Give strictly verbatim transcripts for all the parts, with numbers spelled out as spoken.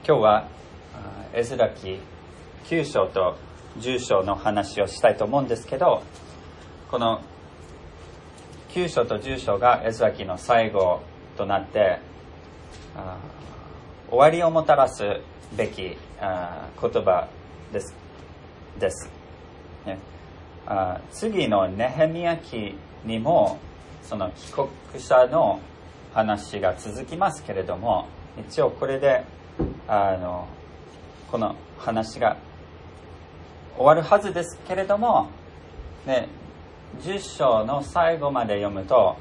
今日はエズラ記きゅう章とじゅう章の話をしたいと思うんですけど、このきゅう章とじゅう章がエズラ記の最後となって終わりをもたらすべき言葉ですです、ね、あ次のネヘミヤ記にもその帰国者の話が続きますけれども、一応これであのこの話が終わるはずですけれども、ね、じゅっ章の最後まで読むと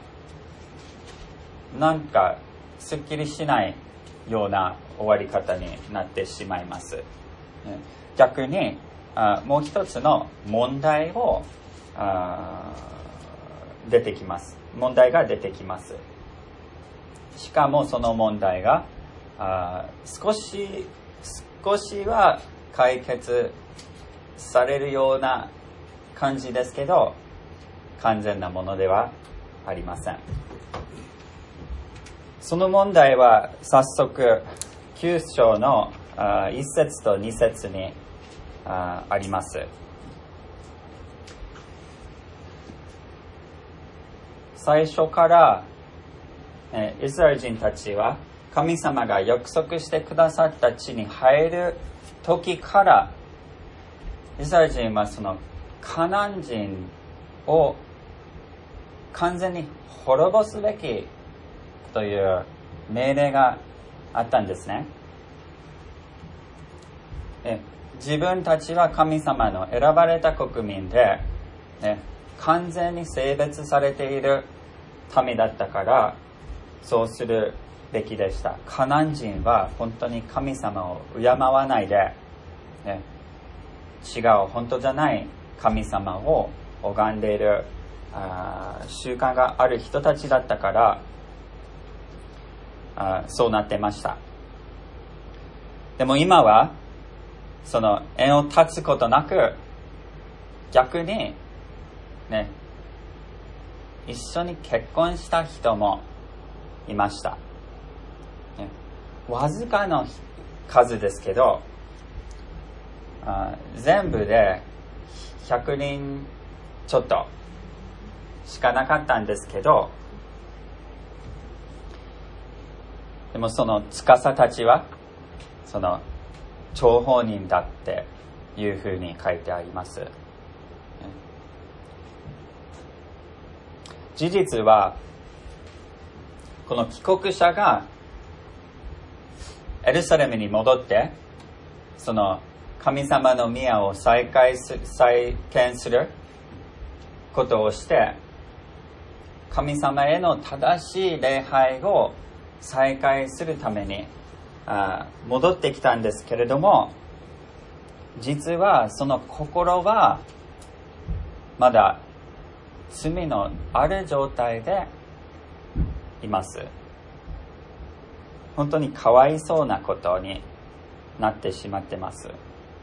なんかすっきりしないような終わり方になってしまいます。逆にあもう一つの問題をあ出てきます問題が出てきます。しかもその問題があ少し少しは解決されるような感じですけど、完全なものではありません。その問題は早速きゅう章のいっ節とに節に あ, あります。最初からイスラエル人たちは神様が約束してくださった地に入る時からイスラエル人はそのカナン人を完全に滅ぼすべきという命令があったんですね。自分たちは神様の選ばれた国民で、ね、完全に性別されている民だったからそうするべきでした。カナン人は本当に神様を敬わないで、ね、違う本当じゃない神様を拝んでいるあ習慣がある人たちだったからあそうなってました。でも今はその縁を断つことなく逆にね一緒に結婚した人もいました、ね、わずかの数ですけどあ全部でひゃくにんちょっとしかなかったんですけど、でもその司たちはその張本人だっていうふうに書いてあります。事実はこの帰国者がエルサレムに戻ってその神様の宮を再開す再建することをして神様への正しい礼拝を再開するためにあ戻ってきたんですけれども、実はその心はまだ罪のある状態でいます。本当にかわいそうなことになってしまってます。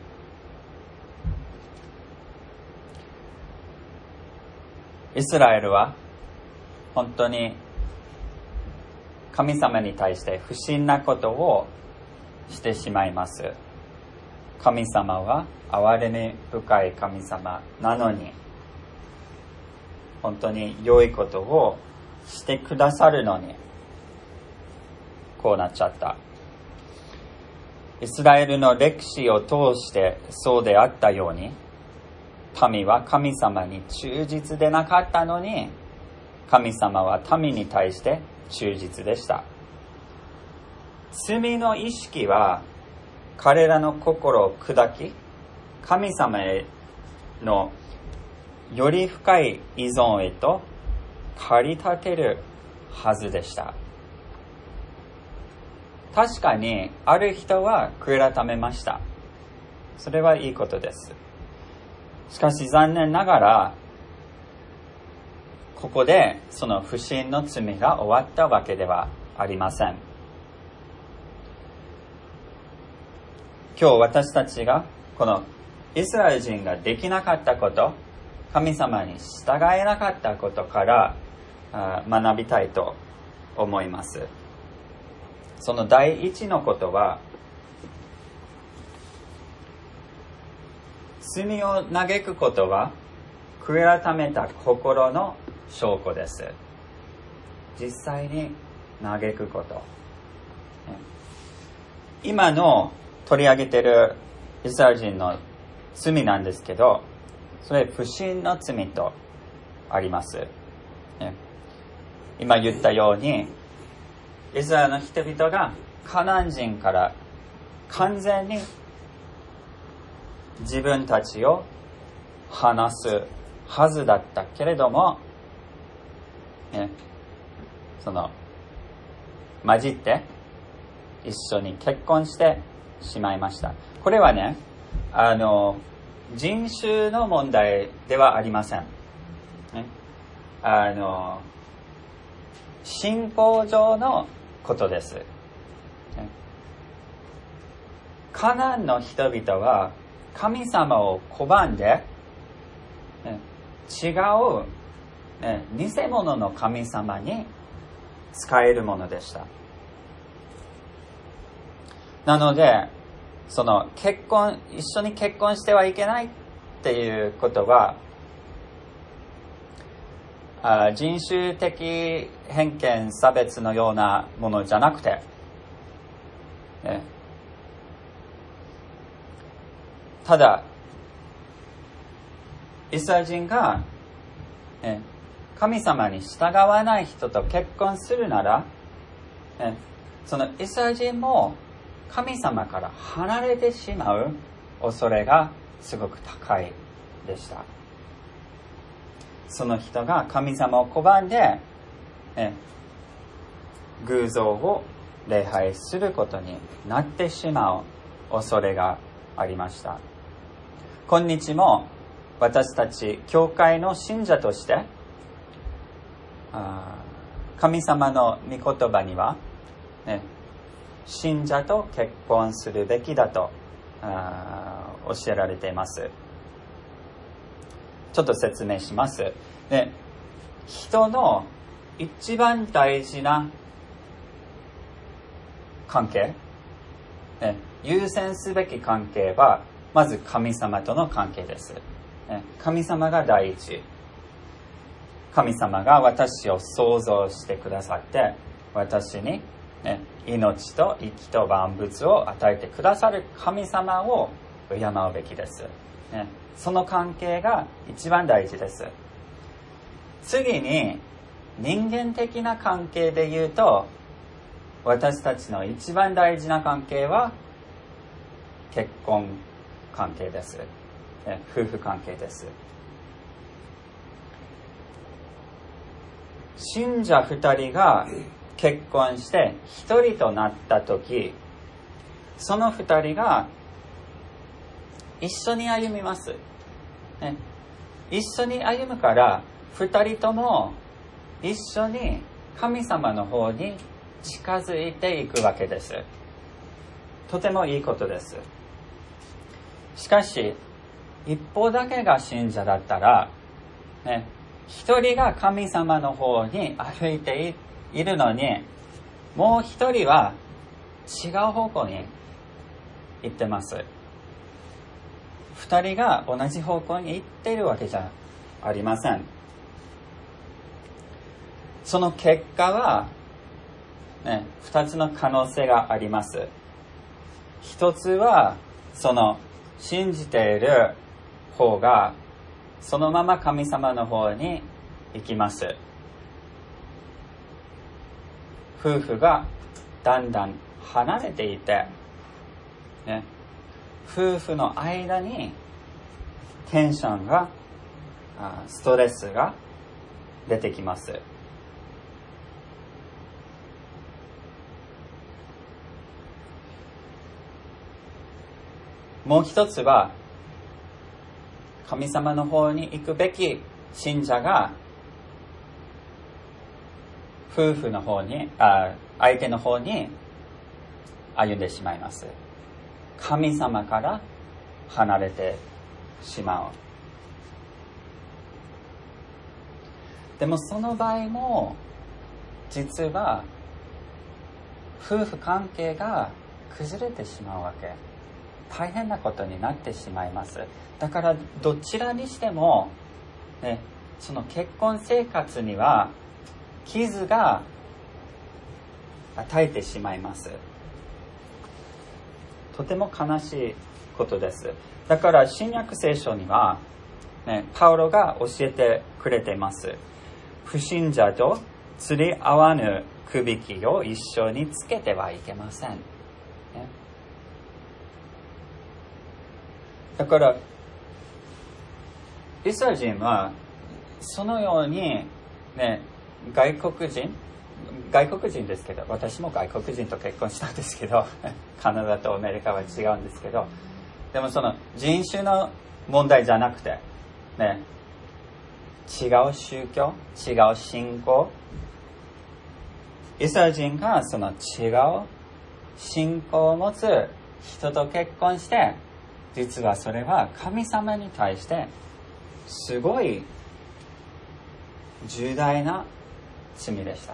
イスラエルは本当に神様に対して不信なことをしてしまいます。神様は憐れみ深い神様なのに本当に良いことをしてくださるのにこうなっちゃった。イスラエルの歴史を通してそうであったように、民は神様に忠実でなかったのに神様は民に対して忠実でした。罪の意識は彼らの心を砕き、神様へのより深い依存へと駆り立てるはずでした。確かにある人は悔い改めました。それはいいことです。しかし残念ながらここでその不信の罪が終わったわけではありません。今日私たちがこのイスラエル人ができなかったこと、神様に従えなかったことから学びたいと思います。その第一のことは罪を嘆くことは悔い改めた心の証拠です。実際に嘆くこと。今の取り上げているイスラエル人の罪なんですけど、それ不信の罪とあります。今言ったように、イスラエルの人々がカナン人から完全に自分たちを離すはずだったけれども、ね、その混じって一緒に結婚してしまいました。これはね、あの人種の問題ではありません。ね、あの信仰上のことです。ね、カナンの人々は神様を拒んで、ね、違う、ね、偽物の神様に仕えるものでした。なので、その結婚、一緒に結婚してはいけないっていうことは、あ人種的偏見、差別のようなものじゃなくて、ね、ただ、イスラエル人が、ね、神様に従わない人と結婚するなら、ね、そのイスラエル人も神様から離れてしまう恐れがすごく高いでした。その人が神様を拒んで、ね、偶像を礼拝することになってしまう恐れがありました。今日も私たち教会の信者としてあ神様の御言葉には、ね、信者と結婚するべきだとあ教えられています。ちょっと説明します。で、人の一番大事な関係、ね、優先すべき関係はまず神様との関係です。ね、神様が第一。神様が私を創造してくださって私にね、命と息と万物を与えてくださる神様を敬うべきです、ね、その関係が一番大事です。次に人間的な関係で言うと、私たちの一番大事な関係は結婚関係です、ね、夫婦関係です。信者二人が結婚して一人となったとき、その二人が一緒に歩みます、ね、一緒に歩むから二人とも一緒に神様の方に近づいていくわけです。とてもいいことです。しかし一方だけが信者だったら、ね、一人が神様の方に歩いているのに、もう一人は違う方向に行ってます。二人が同じ方向に行っているわけじゃありません。その結果は、ね、二つの可能性があります。一つは、その信じている方がそのまま神様の方に行きます。夫婦がだんだん離れていて、ね、夫婦の間にテンションが、ストレスが出てきます。もう一つは、神様の方に行くべき信者が夫婦の方に、あ、相手の方に歩んでしまいます。神様から離れてしまう。でもその場合も実は夫婦関係が崩れてしまうわけ。 大変なことになってしまいます。だからどちらにしても、ね、その結婚生活には傷が与えてしまいます。とても悲しいことです。だから新約聖書には、ね、パウロが教えてくれています。不信者と釣り合わぬくびきを一緒につけてはいけません。ね、だからイスラエル人はそのように、ね、外国人外国人ですけど、私も外国人と結婚したんですけどカナダとアメリカは違うんですけど、でもその人種の問題じゃなくて、ね、違う宗教、違う信仰、イスラエル人がその違う信仰を持つ人と結婚して、実はそれは神様に対してすごい重大な罪でした。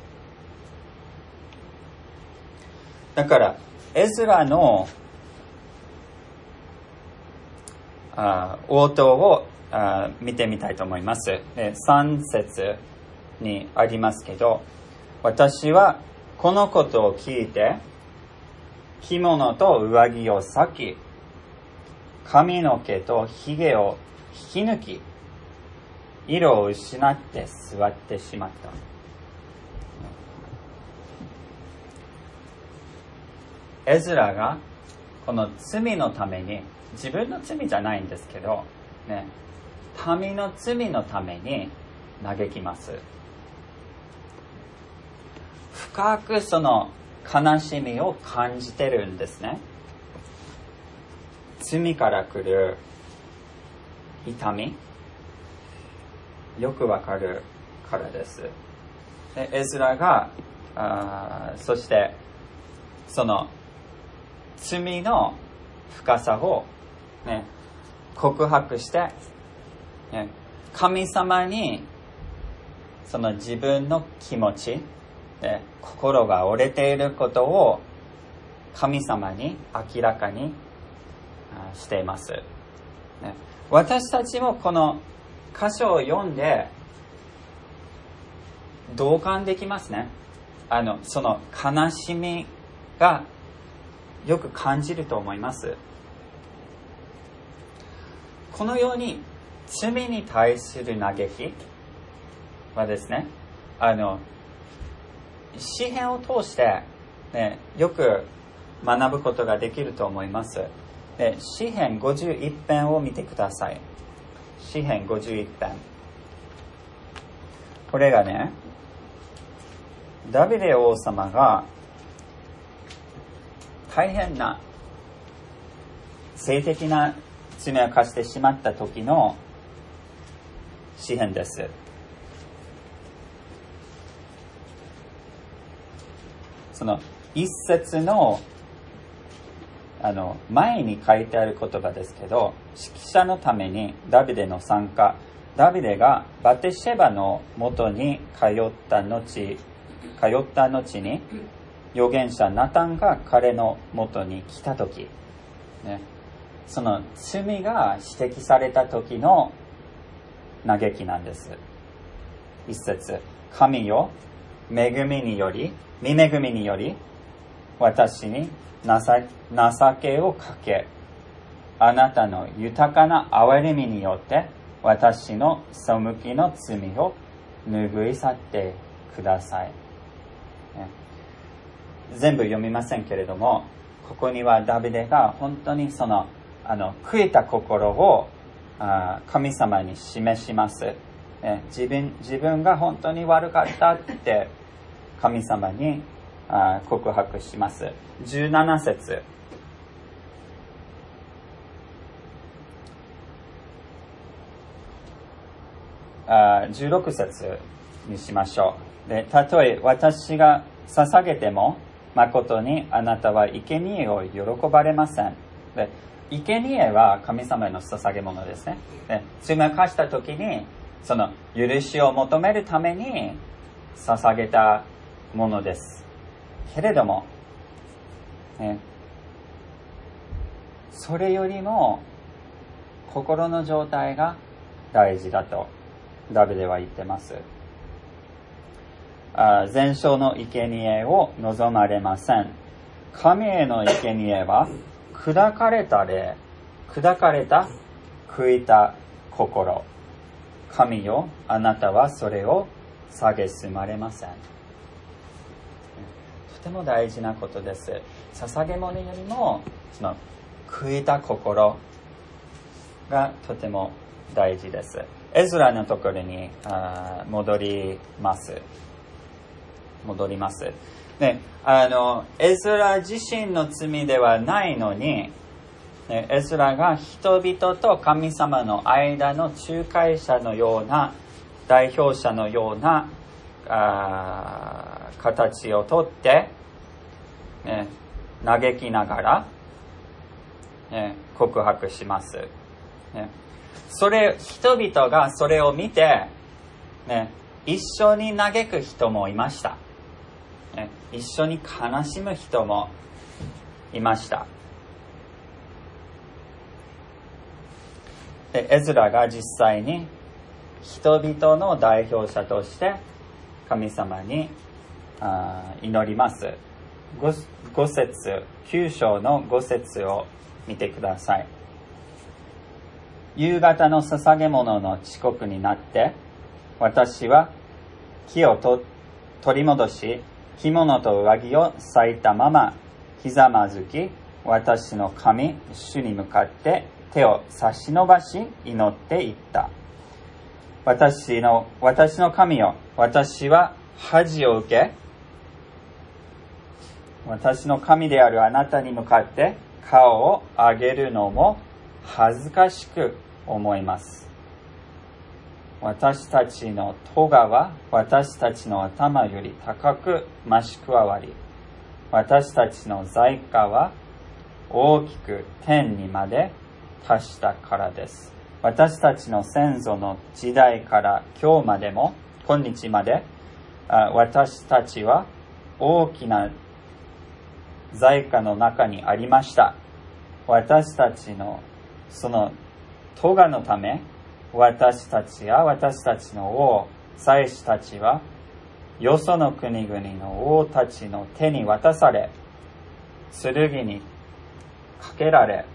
だからエズラのあ応答をあ見てみたいと思います。さん節にありますけど、私はこのことを聞いて着物と上着を裂き、髪の毛とひげを引き抜き、色を失って座ってしまった。エズラがこの罪のために、自分の罪じゃないんですけど、ね、民の罪のために嘆きます。深くその悲しみを感じてるんですね。罪から来る痛み、よくわかるからです。でエズラがあそしてその罪の深さを、ね、告白して、ね、神様にその自分の気持ち、ね、心が折れていることを神様に明らかにしています、ね、私たちもこの箇所を読んで同感できますね。あのその悲しみがよく感じると思います。このように罪に対する嘆きはですね、あの詩編を通して、ね、よく学ぶことができると思います。で詩編ごじゅういち編を見てください。詩編ごじゅういち編、これがね、ダビデ王様が大変な性的な罪を犯してしまった時の詩編です。その一節のあの前に書いてある言葉ですけど、指揮者のためにダビデの参加、ダビデがバテシェバの元に通った後通った後に預言者ナタンが彼の元に来た時、ね、その罪が指摘された時の嘆きなんです。一節、神よ、恵みにより見恵みにより私に情けをかけ、あなたの豊かな憐れみによって私の背きの罪を拭い去ってください、ね、全部読みませんけれども、ここにはダビデが本当にそのあの悔いた心をあ神様に示します、ね、自分自分が本当に悪かったって神様にあ告白します。じゅうなな節、あじゅうろく節にしましょう。で、たとえ私が捧げても誠にあなたは生贄を喜ばれません。で、生贄は神様への捧げ物ですね。で、罪を犯した時にその許しを求めるために捧げたものですけれども、ね、 それよりも心の状態が大事だとダビデは言ってます。あ全焼の生贄を望まれません。神への生贄は砕かれた霊、砕かれた悔いた心。神よ、あなたはそれを蔑まれません。とても大事なことです。捧げ物よりもその悔いた心がとても大事です。エズラのところにあ戻ります。戻ります。ね、あのエズラ自身の罪ではないのに、ね、エズラが人々と神様の間の仲介者のような、代表者のようなあ形をとって、ね、嘆きながら、ね、告白します。ね、それ人々がそれを見て、ね、一緒に嘆く人もいました。ね、一緒に悲しむ人もいました。でエズラが実際に人々の代表者として神様にあ祈ります。ご節、きゅう章のご節を見てください。夕方の捧げ物の遅刻になって、私は木をと取り戻し、着物と上着を裂いたままひざまずき、私の神主に向かって手を差し伸ばし祈っていった。私の私の神よ、私は恥を受け、私の神であるあなたに向かって顔を上げるのも恥ずかしく思います。私たちの咎は私たちの頭より高く増し加わり、私たちの罪過は大きく天にまで達したからです。私たちの先祖の時代から今日までも、今日まで、私たちは大きな罪過の中にありました。私たちのその咎のため、私たちや私たちの王、祭司たちは、よその国々の王たちの手に渡され、剣にかけられ、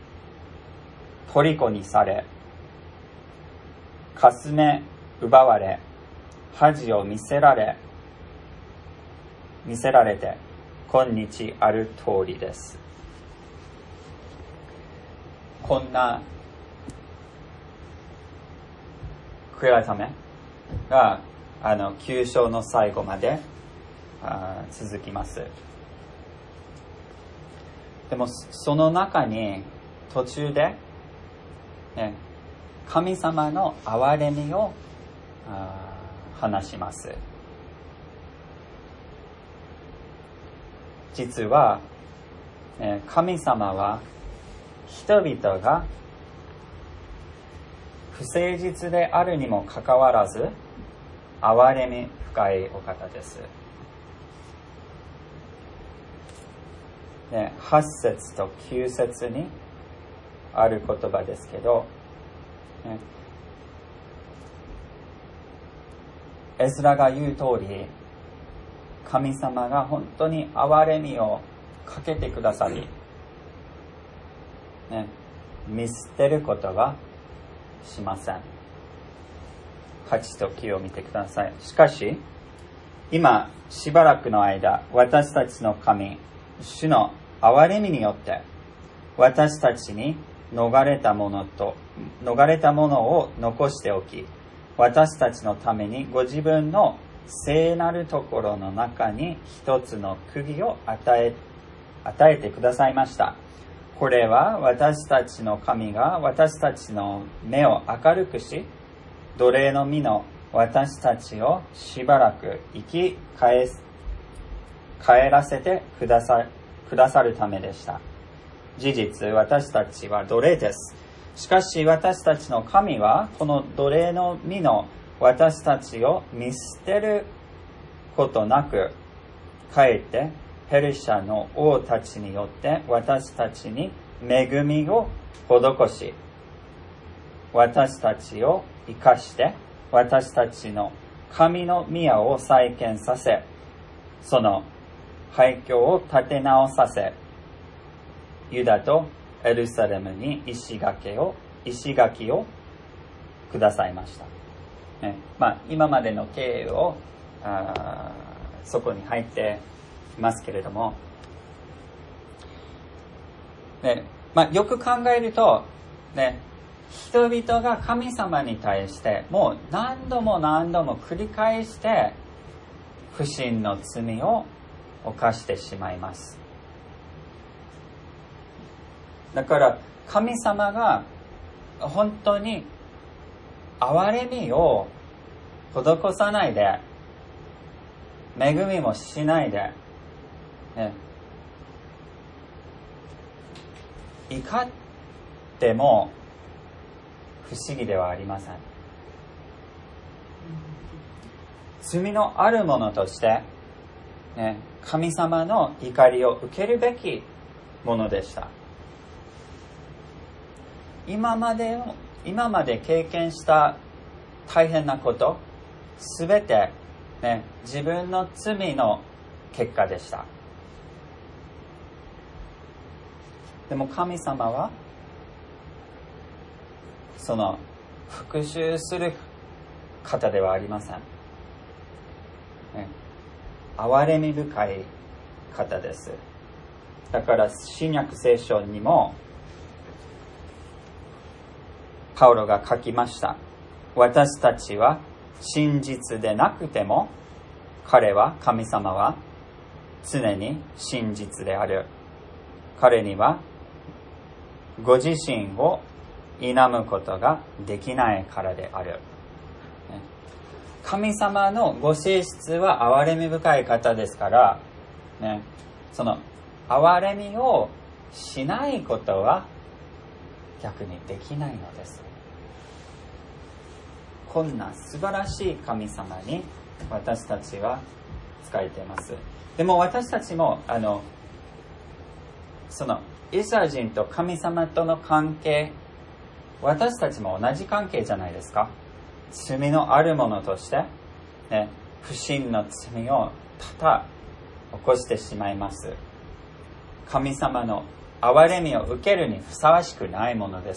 虜にされ、かすめ奪われ、恥を見せられ、見せられて、今日ある通りです。こんな悔い改めがあのきゅう章の最後まであ続きます。でもその中に途中で、ね、神様の憐れみを話します。実は、ね、神様は人々が不誠実であるにもかかわらず憐れみ深いお方です。ね、はち節ときゅう節にある言葉ですけど、ね、エズラが言う通り、神様が本当に憐れみをかけてくださり、ね、見捨てることはしません。はちときゅうを見てください。しかし、今しばらくの間、私たちの神、主の憐れみによって、私たちに逃れたものと、逃れたものを残しておき、私たちのためにご自分の聖なるところの中に一つの釘を与え、与えてくださいました。これは私たちの神が私たちの目を明るくし、奴隷の身の私たちをしばらく生き返す、帰らせてくださ、くださるためでした。事実、私たちは奴隷です。しかし私たちの神はこの奴隷の身の私たちを見捨てることなく、かえってペルシャの王たちによって私たちに恵みを施し、私たちを生かして、私たちの神の宮を再建させ、その廃墟を建て直させ、ユダとエルサレムに石垣を、石垣をくださいました。ね、まあ、今までの経緯をあそこに入っていますけれども、ね、まあ、よく考えると、ね、人々が神様に対してもう何度も何度も繰り返して不信の罪を犯してしまいます。だから神様が本当に憐れみを施さないで、恵みもしないで、ね、怒っても不思議ではありません。罪のあるものとして、ね、神様の怒りを受けるべきものでした。今まで今まで経験した大変なこと、すべて、ね、自分の罪の結果でした。でも神様はその復讐する方ではありません。ね、憐れみ深い方です。だから新約聖書にもパウロが書きました。私たちは真実でなくても、彼は、神様は常に真実である。彼にはご自身を否むことができないからである。神様のご性質は憐れみ深い方ですから、ね、その憐れみをしないことは逆にできないのです。こんな素晴らしい神様に私たちは仕えています。でも私たちもあのそのイスラエル人と神様との関係、私たちも同じ関係じゃないですか。罪のあるものとして、ね、不信の罪を多々起こしてしまいます。神様の憐れみを受けるにふさわしくないものです。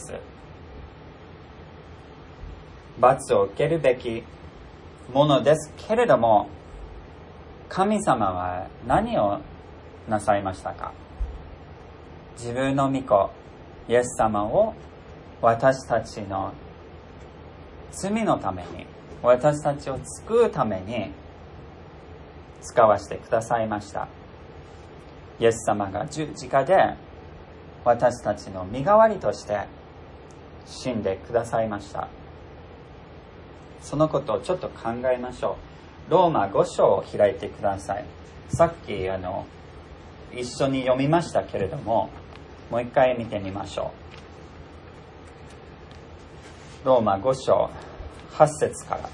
罰を受けるべきものですけれども、神様は何をなさいましたか？自分の御子イエス様を私たちの罪のために、私たちを救うために使わせてくださいました。イエス様が十字架で私たちの身代わりとして死んでくださいました。そのことをちょっと考えましょう。ローマご章を開いてください。さっきあの一緒に読みましたけれども、もう一回見てみましょう。ローマご章はち節から。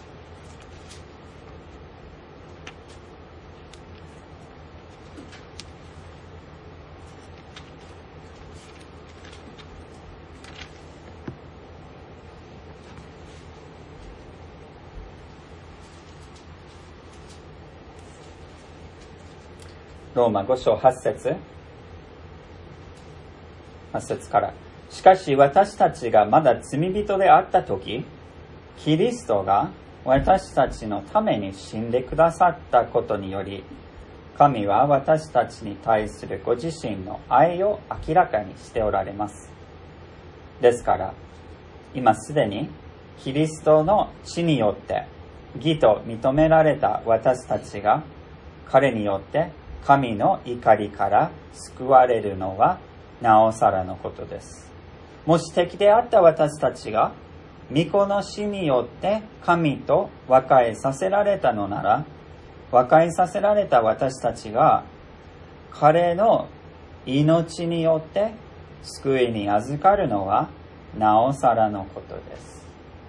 ローマご章はち節はち節から。しかし私たちがまだ罪人であったとき、キリストが私たちのために死んでくださったことにより、神は私たちに対するご自身の愛を明らかにしておられます。ですから、今すでにキリストの血によって義と認められた私たちが、彼によって神の怒りから救われるのはなおさらのことです。もし敵であった私たちが御子の死によって神と和解させられたのなら、和解させられた私たちが彼の命によって救いに預かるのはなおさらのことです。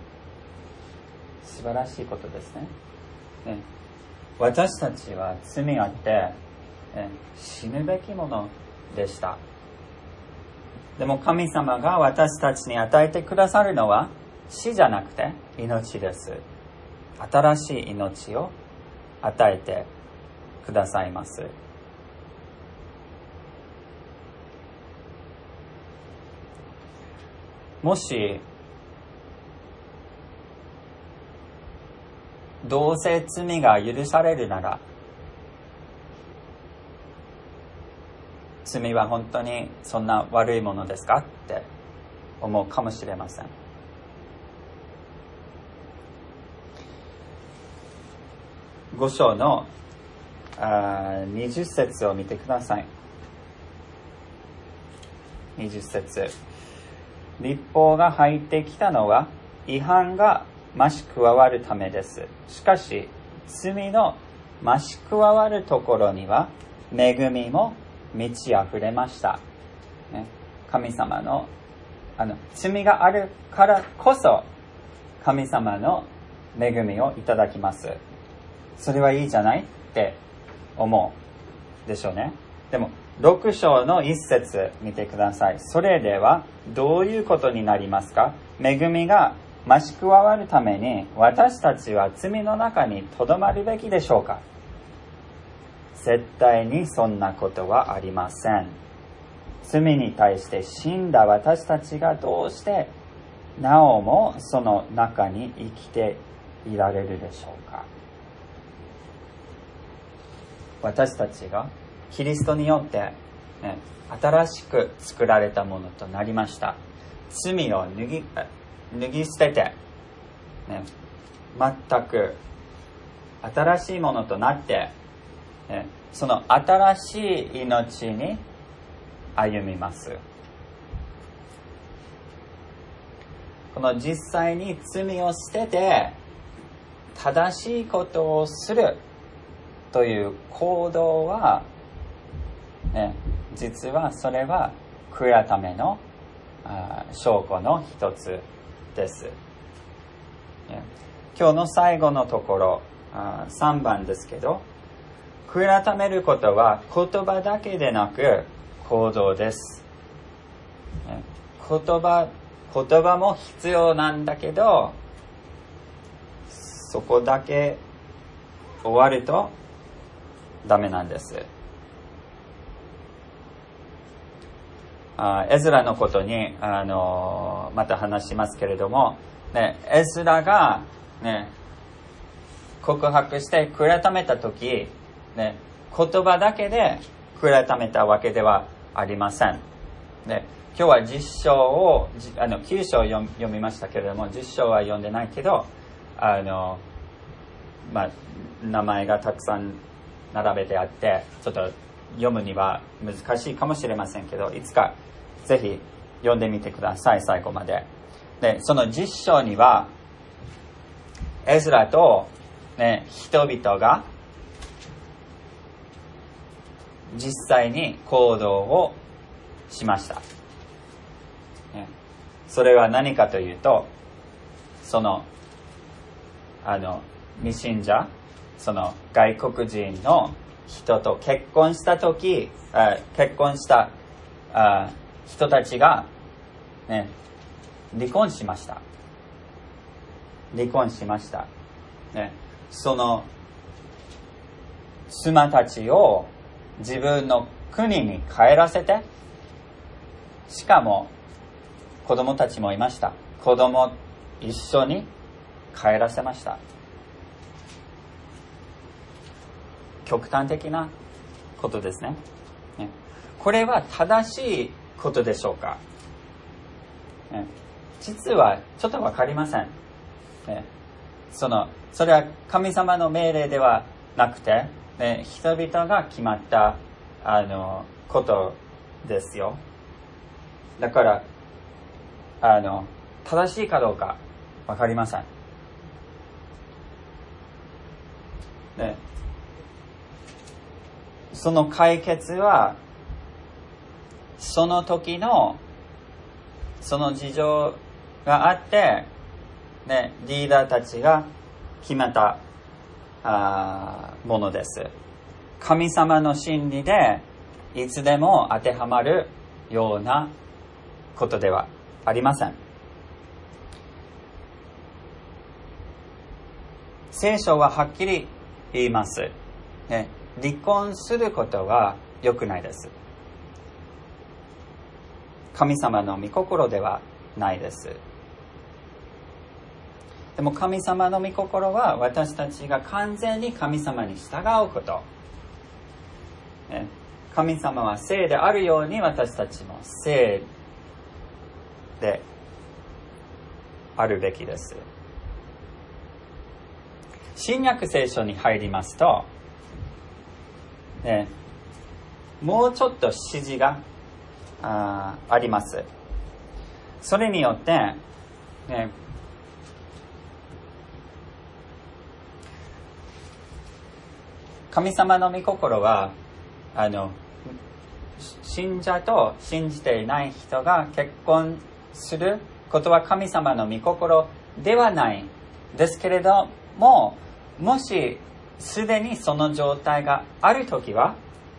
素晴らしいことですね。ね、私たちは罪あって、ね、死ぬべきものでした。 でも神様が私たちに与えてくださるのは死じゃなくて命です。新しい命を与えてくださいます。もしどうせ罪が許されるなら、罪は本当にそんな悪いものですかって思うかもしれません。ご章のあにじゅっ節を見てください。にじゅっ節。律法が入ってきたのは違反が増し加わるためです。しかし罪の増し加わるところには恵みも満ち溢れました、ね、神様のあの罪があるからこそ神様の恵みをいただきます。それはいいじゃないって思うでしょうね。でもろく章のいっ節見てください。それではどういうことになりますか？恵みが増し加わるために私たちは罪の中にとどまるべきでしょうか？絶対にそんなことはありません。罪に対して死んだ私たちがどうしてなおもその中に生きていられるでしょうか？私たちがキリストによって、ね、新しく作られたものとなりました。罪を脱ぎ、脱ぎ捨てて、ね、全く新しいものとなって、ね、その新しい命に歩みます。この実際に罪を捨てて正しいことをするという行動は、ね、実はそれは悔い改めのあ証拠の一つです、ね、今日の最後のところあさんばんですけど、悔い改めることは言葉だけでなく行動です、ね、言葉言葉も必要なんだけど、そこだけ終わるとダメなんです。あエズラのことに、あのー、また話しますけれども、ね、エズラが、ね、告白して悔い改めたとき、ね、言葉だけで悔い改めたわけではありません。ね、今日はじゅっ章をあのきゅう章を読みましたけれども、じゅっ章は読んでないけど、あの、まあ、名前がたくさん並べてあってちょっと読むには難しいかもしれませんけど、いつかぜひ読んでみてください、最後まで。で、そのじゅっ章にはエズラと、ね、人々が実際に行動をしました、ね、それは何かというと、そのあの未信者、その外国人の人と結婚したとき、結婚したあ人たちが、ね、離婚しました。離婚しました。ね、その妻たちを自分の国に帰らせて、しかも子供たちもいました。子供一緒に帰らせました。極端的なことですね。ね、これは正しいことでしょうか、ね、実はちょっとわかりません、ね、そのそれは神様の命令ではなくて、ね、人々が決まったあのことですよ。だからあの正しいかどうかわかりません、ね、その解決はその時のその事情があって、ね、リーダーたちが決めたあものです。神様の真理でいつでも当てはまるようなことではありません。聖書ははっきり言います。ね、離婚することは良くないです。神様の御心ではないです。でも神様の御心は私たちが完全に神様に従うこと。ね、神様は聖であるように私たちも聖であるべきです。新約聖書に入りますと、ね、もうちょっと指示が あ, あります。それによって、ね、神様の御心はあの信者と信じていない人が結婚することは神様の御心ではないですけれども、もしすでにその状態があるときは、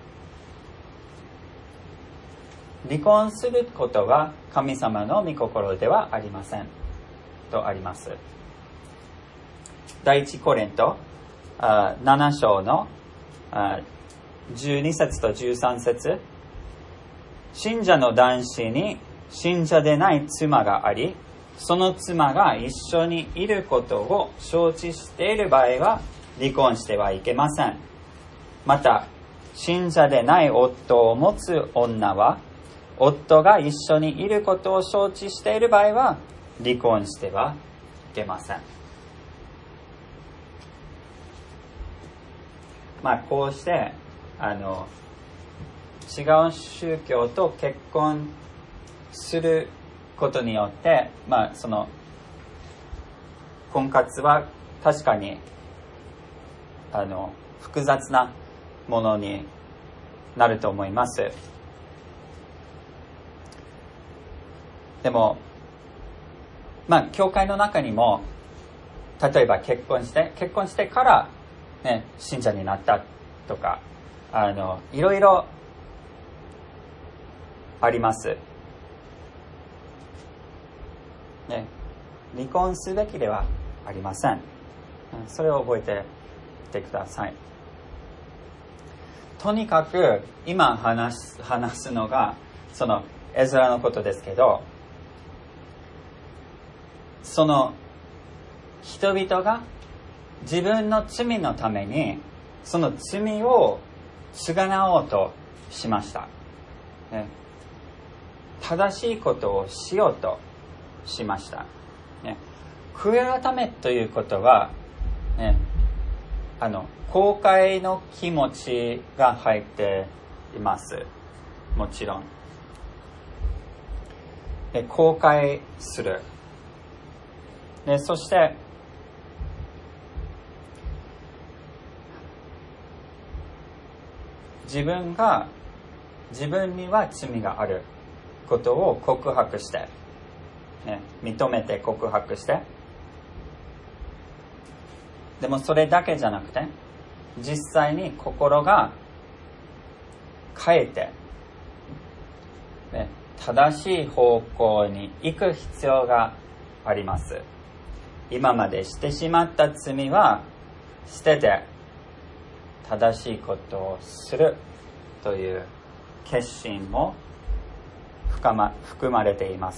離婚することは神様の御心ではありませんとあります。第一コリントなな章のじゅうに節とじゅうさん節、信者の男子に信者でない妻があり、その妻が一緒にいることを承知している場合は離婚してはいけません。また、信者でない夫を持つ女は、夫が一緒にいることを承知している場合は離婚してはいけません。まあ、こうしてあの違う宗教と結婚することによって、まあ、その婚活は確かにあの複雑なものになると思います。でも、まあ、教会の中にも例えば結婚して結婚してから、ね、信者になったとか、あのいろいろあります。ね、離婚すべきではありません。それを覚えていてください。とにかく今話す、話すのがそのエズラのことですけど、その人々が自分の罪のためにその罪を償おうとしました。ね、正しいことをしようとしました。ね、悔い改めということは、ね、あの後悔の気持ちが入っています。もちろん。で、後悔する。で、そして自分が自分には罪があることを告白して、ね、認めて告白して、でもそれだけじゃなくて実際に心が変えて、ね、正しい方向に行く必要があります。今までしてしまった罪は捨てて正しいことをするという決心も含ま、含まれています。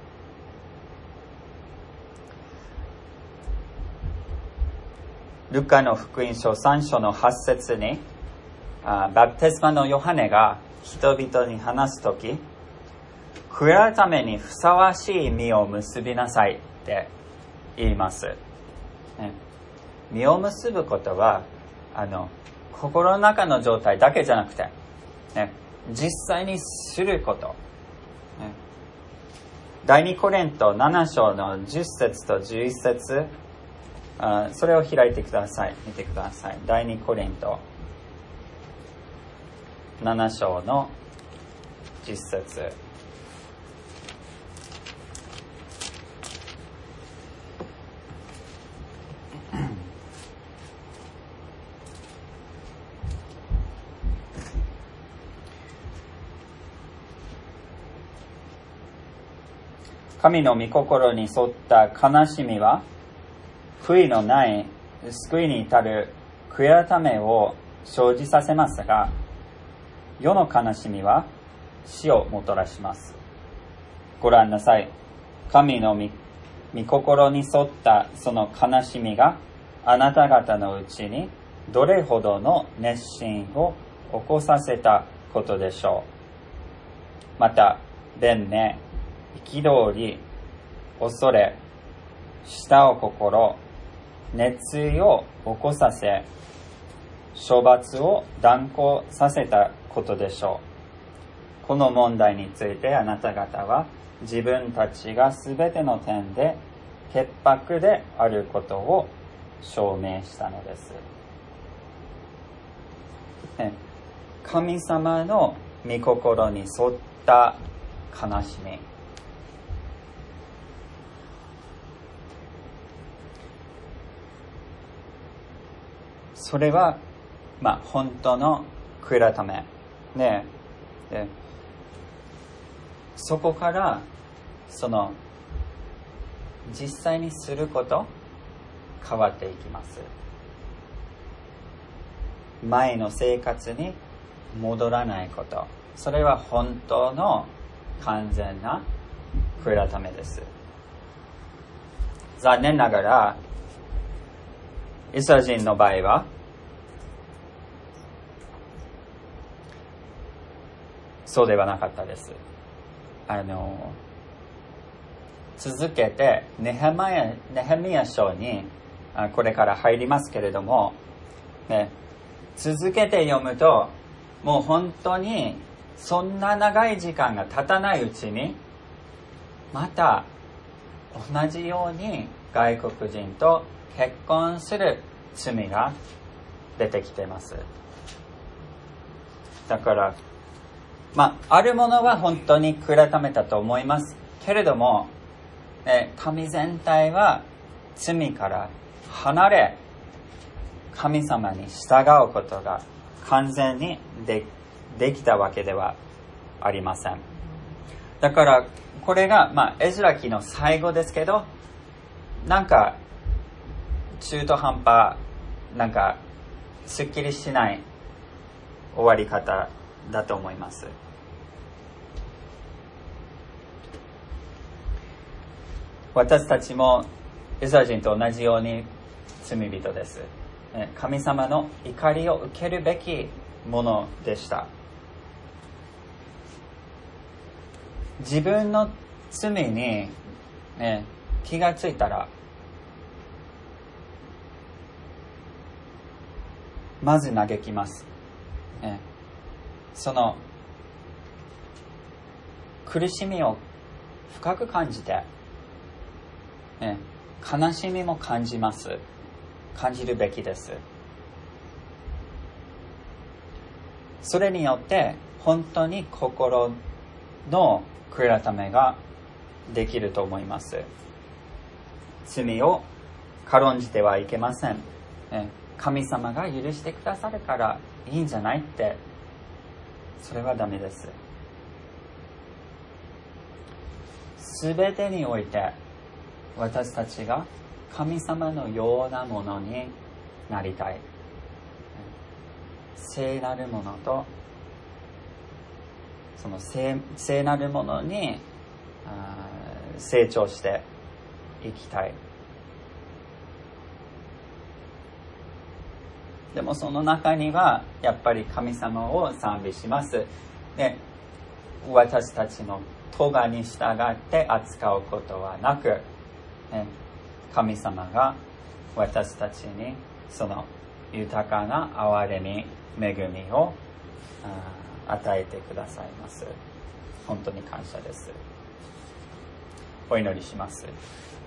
ルカの福音書さん章のはち節に、あバプテスマのヨハネが人々に話すとき、悔い改めにふさわしい実を結びなさいって言います。ね、実を結ぶことはあの心の中の状態だけじゃなくて、ね、実際にすること、ね、第二コリントなな章のじゅっ節とじゅういち節、あそれを開いてください。見てください。第二コリントなな章のじゅっ節。 神の御心に沿った悲しみは悔いのない救いに至る悔い改めを生じさせますが、世の悲しみは死をもたらします。ご覧なさい。神の御心に沿ったその悲しみがあなた方のうちにどれほどの熱心を起こさせたことでしょう。また、弁明、憤り、恐れ、舌を心、熱意を起こさせ、処罰を断行させたことでしょう。この問題についてあなた方は自分たちがすべての点で潔白であることを証明したのです。神様の御心に沿った悲しみ。それは、まあ、本当の悔い改め。ねで、そこから、その、実際にすること、変わっていきます。前の生活に戻らないこと。それは本当の完全な悔い改めです。残念ながら、イスラエル人の場合は、そうではなかったです。あの、続けて、ネヘマヤ、ネヘミヤ書に、これから入りますけれども、ね、続けて読むと、もう本当に、そんな長い時間が経たないうちに、また、同じように外国人と結婚する罪が出てきています。だから、まあ、あるものは本当に悔い改めたと思いますけれども、ね、神全体は罪から離れ、神様に従うことが完全に で, できたわけではありません。だから、これが、まあ、エズラ記の最後ですけど、なんか、中途半端、なんか、すっきりしない終わり方だと思います。私たちもイスラエル人と同じように罪人です。神様の怒りを受けるべきものでした。自分の罪に、ね、気がついたら、まず嘆きます。ね、その苦しみを深く感じて、ね、悲しみも感じます。感じるべきです。それによって本当に心の悔い改めができると思います。罪を軽んじてはいけません。ね、神様が許してくださるからいいんじゃないって、それはダメです。すべてにおいて私たちが神様のようなものになりたい。聖なるものと、その 聖, 聖なるものに成長していきたい。でもその中にはやっぱり神様を賛美します。で、私たちの咎に従って扱うことはなく、ね、神様が私たちにその豊かな憐れみ、恵みを与えてくださいます。本当に感謝です。お祈りします。